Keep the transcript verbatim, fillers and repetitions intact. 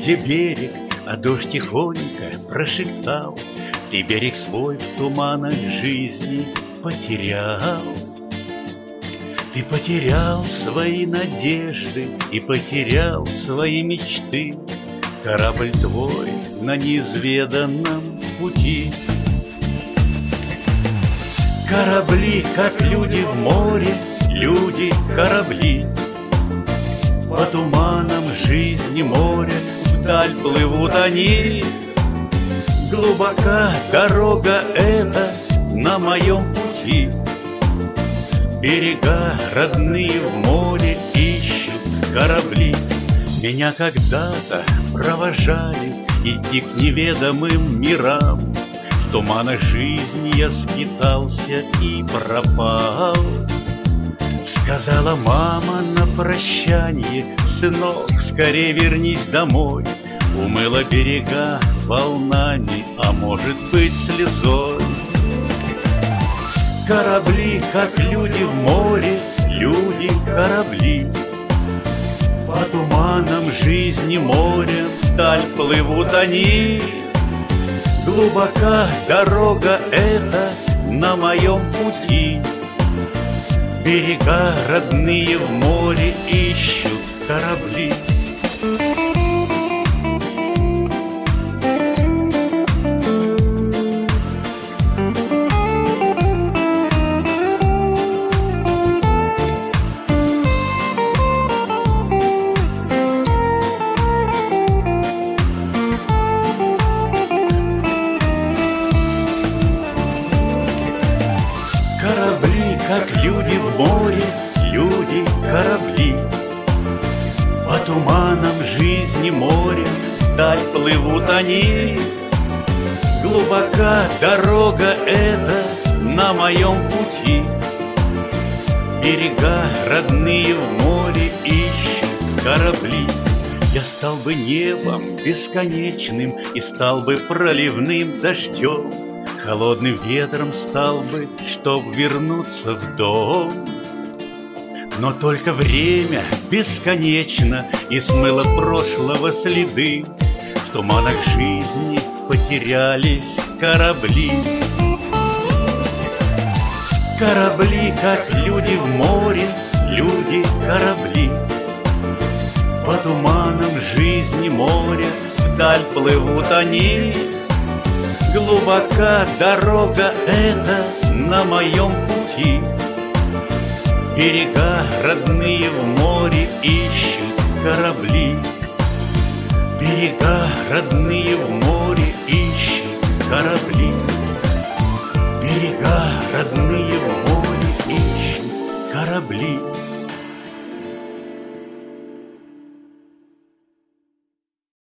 где берег, а дождь тихонько прошептал: ты берег свой в туманах жизни потерял. Ты потерял свои надежды и потерял свои мечты. Корабль твой на неизведанном пути. Корабли, как люди в море, люди, корабли. По туманам жизни моря вдаль плывут они. Глубока дорога эта на моем пути. Берега родные в море ищут корабли. Меня когда-то провожали идти к неведомым мирам. В туманах жизни я скитался и пропал. Сказала мама на прощанье: сынок, скорей вернись домой. Умыла берега волнами, а может быть слезой. Корабли, как люди в море, люди, корабли. По туманам жизни моря вдаль плывут они. Глубока дорога эта на моем пути. Берега родные в море ищут корабли. Корабли, как люди в море, люди, корабли. По туманам жизни моря вдаль плывут они. Глубока дорога эта на моем пути. Берега родные в море ищут корабли. Я стал бы небом бесконечным и стал бы проливным дождем. Холодным ветром стал бы, чтоб вернуться в дом. Но только время бесконечно и смыло прошлого следы. В туманах жизни потерялись корабли. Корабли, как люди в море, люди, корабли. По туманам жизни моря вдаль плывут они. Глубока дорога эта на моем пути. Берега родные в море ищут корабли. Берега родные в море ищут корабли. Берега родные в море ищут корабли.